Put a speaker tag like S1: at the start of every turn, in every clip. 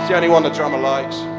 S1: It's the only one the drummer likes.
S2: 1,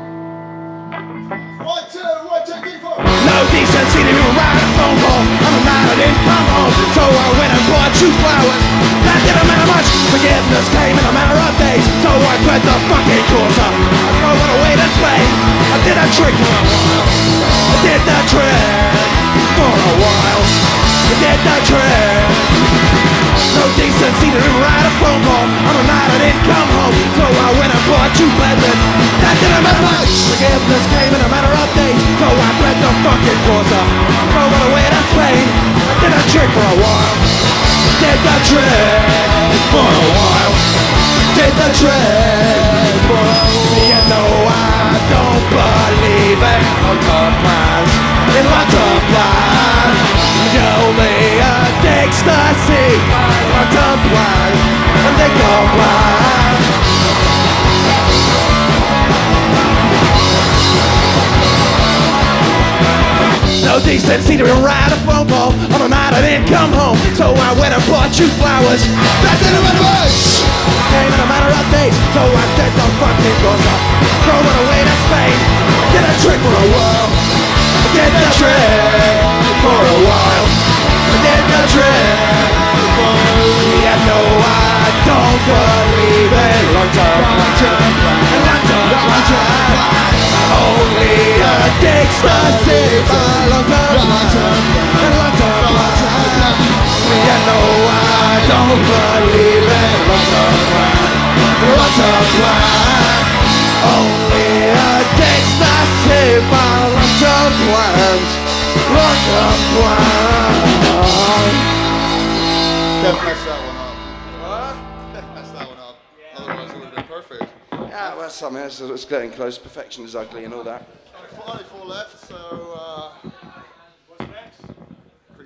S2: 2, 1, 2, 3, 4.
S3: No decency to even write a phone call. I'm a man, I didn't come home, so I went and bought you flowers. That didn't matter much. Forgiveness came in a matter of days, so I quit the fucking course up. I throw it away this way. I did a trick for a while. I did that trick for a while. I did that trick. No decency to even write a phone call. I'm a man, I didn't come home, so I went and bought you Bedouin. That didn't matter much. Forgiveness came in a matter of days, so I quit the fucking course up. Throw it away to Spain. I did a trick for a while. Did the trick for a while. Did the trick for a while. You know I don't believe in long-term plans. In long-term plans, you only addicts to see my long-term plans. And they go blind. No decency to write a phone call. On a night I didn't come home, so I went and bought you flowers. That didn't matter much. Came in a matter of days, so I did the fucking course up. Throw it away to Spain. Did a trick for a while. I did the trick for a while. I did the trick for a while. Yeah, no, I don't believe in long-term and long-term. Only addicts to see my long-term and long-term. Yeah, no, I don't believe in long-term plan. Only addicts to see my long-term plans. Long-term plan.
S2: Kev messed that one up. Kev messed that one up. Otherwise it would have been perfect.
S1: Yeah, well, something else. It's getting close. Perfection is ugly and all that.
S2: Only 4 left, so